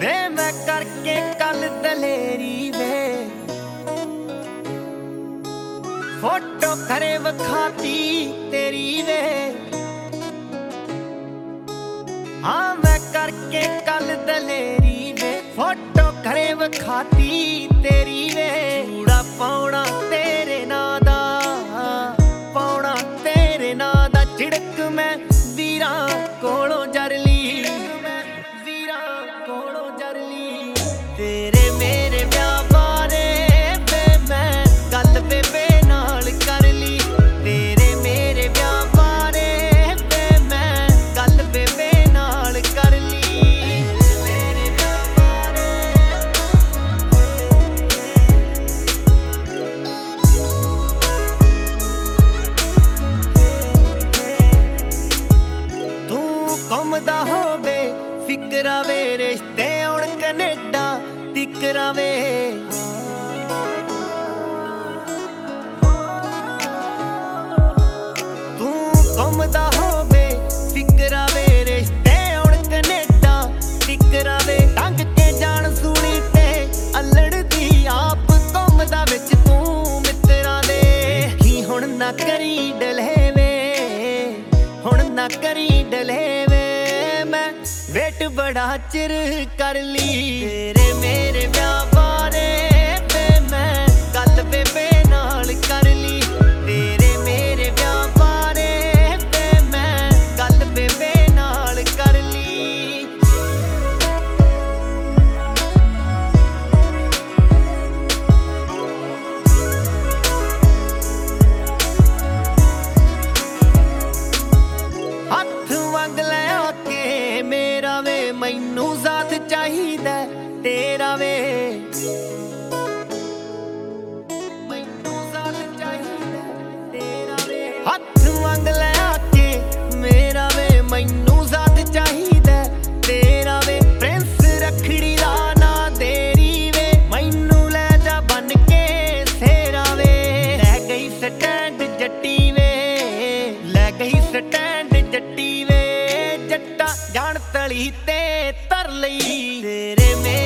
ਵੇ ਮੈਂ ਕਰਕੇ ਕੱਲ ਦਲੇਰੀ ਵੇ ਫੋਟੋ ਘਰੇ ਵਿਖਾਤੀ ਤੇਰੀ ਵੇ ਹਾਂ ਮੈਂ ਕਰਕੇ ਕੱਲ ਦਲੇਰੀ ਵੇ ਫੋਟੋ ਘਰੇ ਵਿਖਾਤੀ ਤੇਰੀ ਵੇ ਚੂੜਾ ਪਾਉਣਾ ਤੇਰੇ ਨਾਂ ਦਾ ਪਾਉਣਾ ਤੇਰੇ ਨਾਂ ਦਾ ਝਿੜਕ ਮੈਂ ਵੀਰਾਂ ਕੋਲੋਂ ਜਰ ਲਈ ਵੀਰਾਂ ਕੋਲੋਂ ਜਰ ਲਈ ਤੇਰੇ ਮੇਰੇ ਵਿਆਹ ਬਾਰੇ ਵੇ ਮੈਂ ਗੱਲ ਬੇਬੇ ਨਾਲ ਕਰ ਲਈ ਤੇਰੇ ਮੇਰੇ ਵਿਆਹ ਬਾਰੇ ਵੇ ਮੈਂ ਗੱਲ ਬੇਬੇ ਨਾਲ ਕਰ ਲਈ ਮੇਰੇ ਵਿਆਹ ਬਾਰੇ ਤੂੰ ਘੁੰਮਦਾ ਹੋਵੇ ਫਿਕਰਾਂ ਵੇ ਰਿਸ਼ਤੇ ਹੁਣ ਕੈਨੇਡਾ ਟਿਕਰਾਂ ਵੇ ਤੂੰ ਘੁੰਮਦਾ ਹੋਵੇ ਫਿਕਰਾਂ ਵੇ ਰਿਸ਼ਤੇ ਹੁਣ ਕੈਨੇਡਾ ਟਿਕਰਾਂ ਵੇ ਟੰਗ ਕੇ ਜਾਣ ਸੂਣੀ ਤੇ ਅਲੜਦੀ ਆਪ ਘੁੰਮਦਾ ਵਿੱਚ ਤੂੰ ਮਿੱਤਰਾਂ ਦੇ ਕੀ ਹੁਣ ਨਾ ਕਰੀ ਡਲੇਵੇ ਹੁਣ ਨਾ ਕਰੀ ਡਲੇਵੇ ਮੈਂ ਵੇਟ ਬੜਾ ਚਿਰ ਕਰ ਲਈ ਤੇਰੇ ਮੇਰੇ ਵਿਆਹ ਬਾਰੇ ਵੇ ਮੈਂ ਗੱਲ ਬੇਬੇ ਨਾਲ ਕਰ ਲਈ ਤੇਰੇ ਮੇਰੇ ਵਿਆਹ ਬਾਰੇ ਵੇ ਮੈਂ ਗੱਲ ਬੇਬੇ ਨਾਲ ਕਰ ਲਈ ਹੱਥ ਮੰਗ ਲੈ ਆ ਕੇ ਮੇਰਾ ਵੇ ਮੈਨੂੰ ਸਾਥ ਚਾਹੀਦਾ ਤੇਰਾ ਵੇ ਮੈਨੂੰ ਸਾਥ ਚਾਹੀਦਾ ਤੇਰਾ ਵੇ ਹੱਥ ਮੰਗ ਲੈ ਆ ਕੇ ਮੇਰਾ ਵੇ ਮੈਨੂੰ ਸਾਥ ਚਾਹੀਦਾ ਤੇਰਾ ਵੇ ਪ੍ਰਿੰਸ ਰੱਖੜੀ ਦਾ ਨਾ ਦੇਰੀ ਵੇ ਮੈਨੂੰ ਲੈ ਜਾ ਬਨ ਕੇ ਸੇਰਾ ਵੇ ਲੈ ਗਈ ਸਟੈਂਡ ਜੱਟੀ ਵੇ ਲੈ ਗਈ ਸਟੈਂਡ ਜੱਟੀ ਵੇ ਜੱਟਾ ਜਾਣ ਤਲੀ ਤੇ ਤਰ ਲਈ ਤੇਰੇ